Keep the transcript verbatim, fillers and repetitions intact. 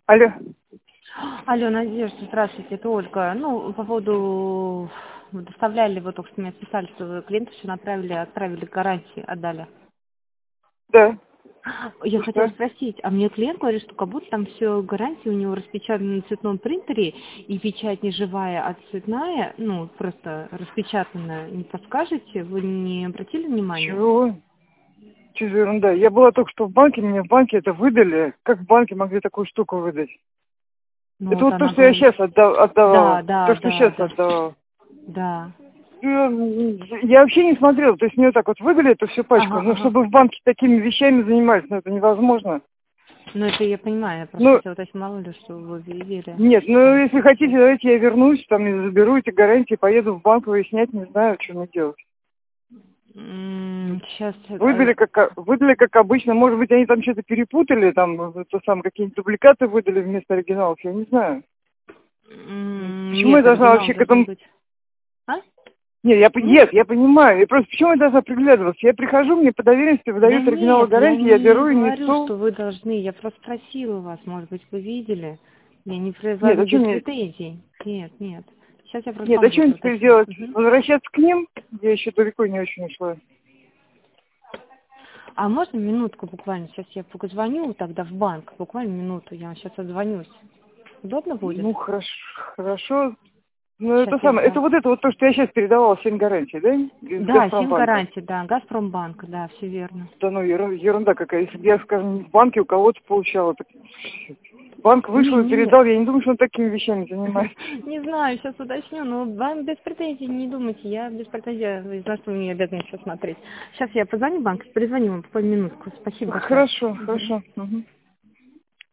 Алло. Алло, Надежда, здравствуйте, это Ольга. Ну, по поводу вы доставляли, вот только что мне писали, что вы клиенту все направили, отправили гарантии, отдали. Да. Я И хотела что? спросить, а мне клиент говорит, что как будто там все гарантии у него распечатаны на цветном принтере, и печать не живая, а цветная, ну, просто распечатанная. Не подскажете? Вы не обратили внимания? Чего? Что за ерунда? Я была только что в банке, мне в банке это выдали. Как в банке могли такую штуку выдать? Ну, Это вот вот то, она что я говорит, сейчас отдавала. да, да, То, что да, сейчас да, отдавала. да. Ну, я вообще не смотрела. То есть мне так вот выдали эту всю пачку. Ага, Ну, ага. чтобы в банке такими вещами занимались, ну, это невозможно. Ну, это я понимаю, я просто Ну, хотела уточнить, мало ли, что вы видели, нет, что ну, там если хотите, происходит. давайте я вернусь, там, и заберу эти гарантии, поеду в банк выяснять, не знаю, что мне делать. Сейчас, Выдали как, выдали как обычно. Может быть, они там что-то перепутали, там, то сам, какие-нибудь дубликаты выдали вместо оригиналов, я не знаю. Почему я нет, должна оригинал вообще к должен этому... быть. А? Нет, я, п- Нет? нет, я понимаю. И просто почему я должна приглядываться? Я прихожу, мне по доверенности Да выдают оригиналы нет, я гарантии, я не беру и говорю, несу. что вы должны, я просто спросила вас, может быть, вы видели. Я не Нет, а произвожу что без мне... претензий. Нет, нет. Сейчас я просто Нет, а вам что буду мне теперь уточнять. делать? Мгм. Возвращаться к ним? Я еще далеко не очень ушла. А можно минутку буквально? Сейчас я позвоню тогда в банк, буквально минуту, я сейчас отзвонюсь. Удобно будет? Ну, хорошо, хорошо. Ну, Сейчас это я самое, это вам... вот это вот то, что я сейчас передавала, семь гарантий, да? Из Да, семь Газпромбанка. гарантий, да, Газпромбанк, да, все верно. Да ну, еру- ерунда какая. Если бы я, скажем, в банке у кого-то получала, так... Банк Не, вышел и не, не. передал, я не думаю, что он такими вещами занимается. Не знаю, сейчас уточню, но вам без претензий не думайте, я без претензий, за что вы мне обязаны все смотреть. Сейчас я позвоню в банк, перезвоню вам по минутку. Спасибо большое. Хорошо, Мгм. хорошо. Мгм.